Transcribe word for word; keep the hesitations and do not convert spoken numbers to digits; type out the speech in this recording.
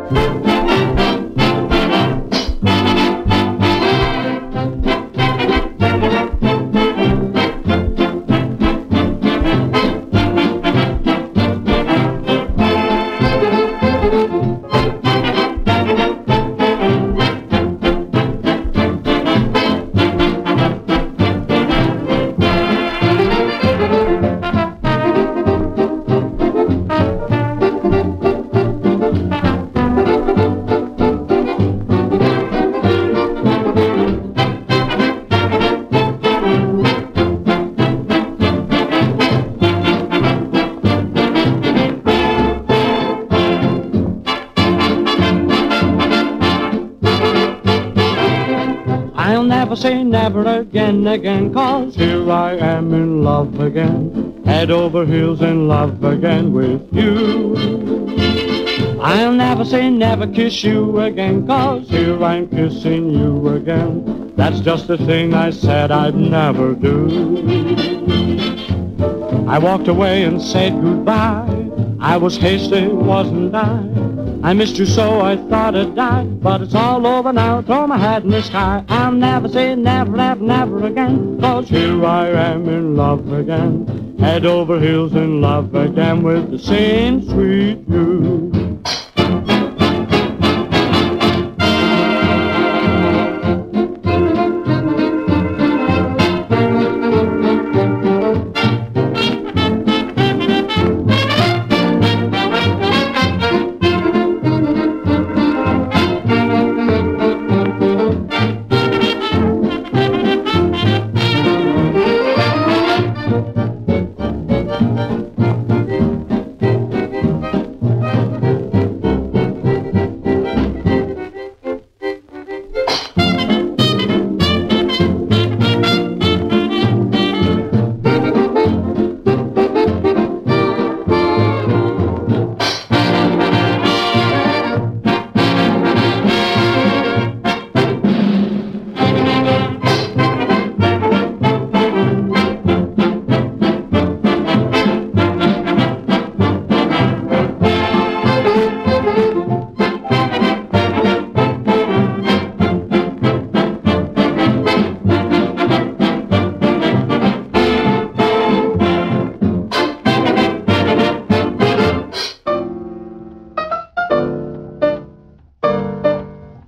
I'll never say never again, again, 'cause here I am in love again, head over heels in love again with you. I'll never say never kiss you again, 'cause here I'm kissing you again. That's just the thing I said I'd never do. I walked away and said goodbye. I was hasty, wasn't I? I missed you so I thought I'd die, but it's all over now, throw my hat in the sky. I'll never say never, never, never again, 'cause here I am in love again, head over heels in love again with the same sweet